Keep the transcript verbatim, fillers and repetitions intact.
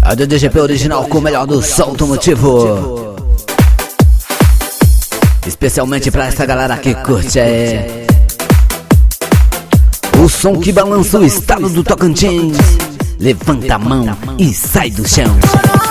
Rádio D G P original com o melhor do som automotivo. Especialmente pra essa galera que curte é o som que balança o estado do Tocantins. Levanta a mão e sai do chão.